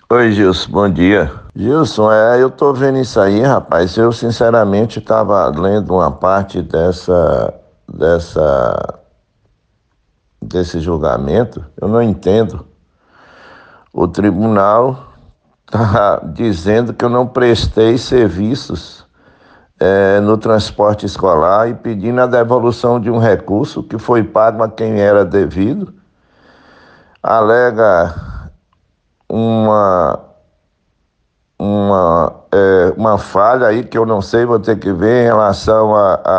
Oi, Gilson, bom dia. Gilson, eu tô vendo isso aí, rapaz. Eu, sinceramente, estava lendo uma parte dessa, desse julgamento. Eu não entendo. O tribunal tá dizendo que eu não prestei serviços no transporte escolar e pedindo a devolução de um recurso que foi pago a quem era devido. Alega uma uma falha aí que eu não sei, vou ter que ver em relação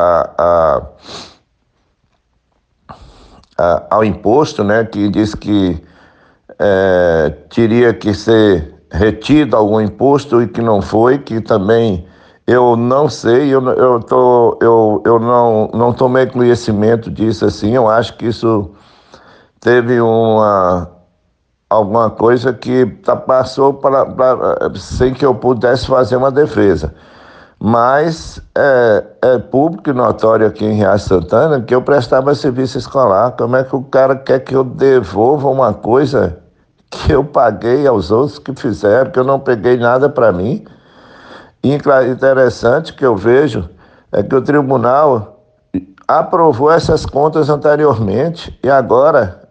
ao imposto, né? Que diz que teria que ser retido algum imposto e que não foi, que também eu não sei, eu não tomei conhecimento disso assim, eu acho que isso teve alguma coisa que passou sem que eu pudesse fazer uma defesa. Mas é público e notório aqui em Riacho Santana que eu prestava serviço escolar. Como é que o cara quer que eu devolva uma coisa que eu paguei aos outros que fizeram, que eu não peguei nada para mim? E interessante que eu vejo é que o tribunal aprovou essas contas anteriormente e agora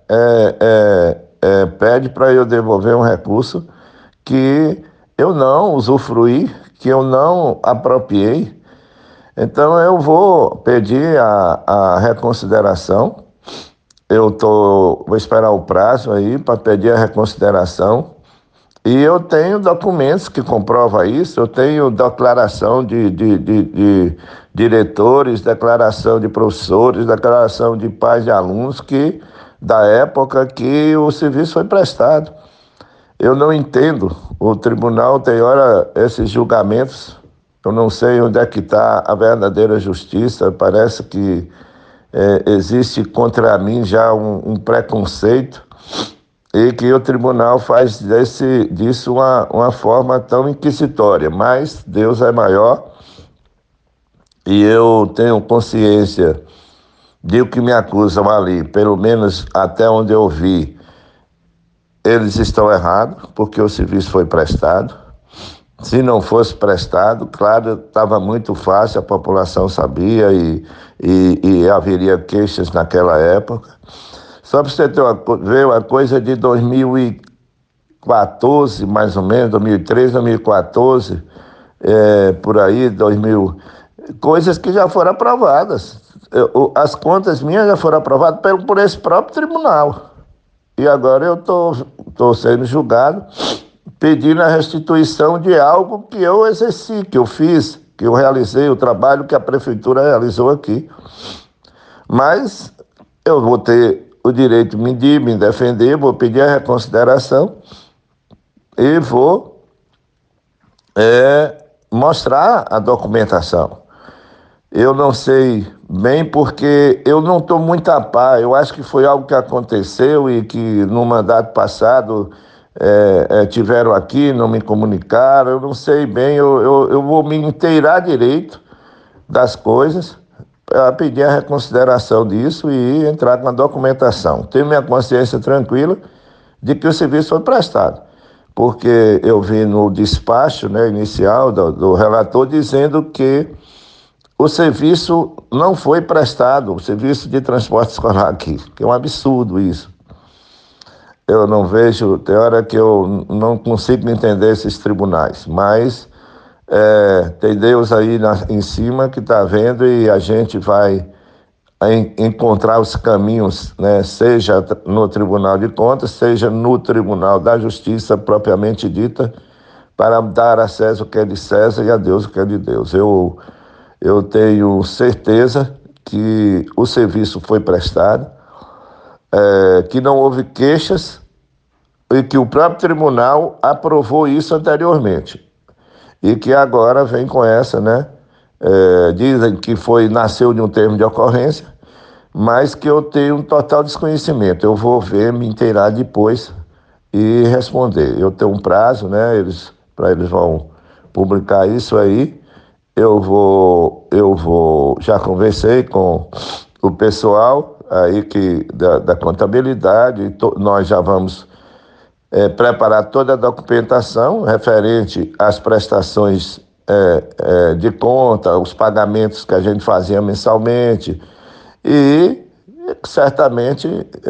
pede para eu devolver um recurso que eu não usufruí, que eu não apropriei. Então eu vou pedir a reconsideração. Vou esperar o prazo aí para pedir a reconsideração. E eu tenho documentos que comprovam isso, eu tenho declaração de diretores, declaração de professores, declaração de pais de alunos da época que o serviço foi prestado. Eu não entendo. O tribunal tem hora esses julgamentos. Eu não sei onde é que está a verdadeira justiça. Parece que existe contra mim já um preconceito e que o tribunal faz disso uma forma tão inquisitória. Mas Deus é maior e eu tenho consciência de o que me acusam ali, pelo menos até onde eu vi. Eles estão errados, porque o serviço foi prestado. Se não fosse prestado, claro, estava muito fácil, a população sabia e haveria queixas naquela época. Só para você ver uma coisa de 2014, mais ou menos, 2013, 2014, por aí, 2000, coisas que já foram aprovadas. As contas minhas já foram aprovadas por esse próprio tribunal. E agora eu tô sendo julgado, pedindo a restituição de algo que eu exerci, que eu fiz, que eu realizei, o trabalho que a prefeitura realizou aqui. Mas eu vou ter o direito de me defender, vou pedir a reconsideração e vou mostrar a documentação. Eu não sei bem porque eu não estou muito a par. Eu acho que foi algo que aconteceu e que no mandato passado tiveram aqui, não me comunicaram. Eu não sei bem, eu vou me inteirar direito das coisas para pedir a reconsideração disso e entrar com a documentação. Tenho minha consciência tranquila de que o serviço foi prestado, porque eu vi no despacho, né, inicial do relator dizendo que o serviço não foi prestado, o serviço de transporte escolar aqui, que é um absurdo isso. Eu não vejo, tem hora que eu não consigo entender esses tribunais, mas tem Deus aí em cima que está vendo e a gente vai encontrar os caminhos, né? Seja no Tribunal de Contas, seja no Tribunal da Justiça propriamente dita, para dar a César o que é de César e a Deus o que é de Deus. Eu tenho certeza que o serviço foi prestado, que não houve queixas e que o próprio tribunal aprovou isso anteriormente. E que agora vem com essa, né? Dizem que nasceu de um termo de ocorrência, mas que eu tenho um total desconhecimento. Eu vou ver, me inteirar depois e responder. Eu tenho um prazo, né? Eles vão publicar isso aí. Já conversei com o pessoal aí da contabilidade, nós já vamos preparar toda a documentação referente às prestações de conta, os pagamentos que a gente fazia mensalmente e certamente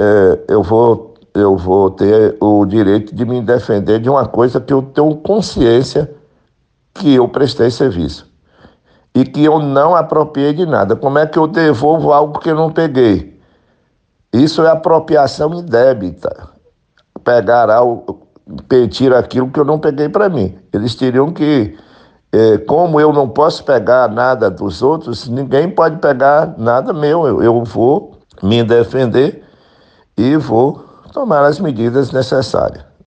eu vou ter o direito de me defender de uma coisa que eu tenho consciência que eu prestei serviço e que eu não apropriei de nada. Como é que eu devolvo algo que eu não peguei? Isso é apropriação indébita. Pegar algo, pedir aquilo que eu não peguei para mim. Eles teriam que, como eu não posso pegar nada dos outros, ninguém pode pegar nada meu. Eu vou me defender e vou tomar as medidas necessárias.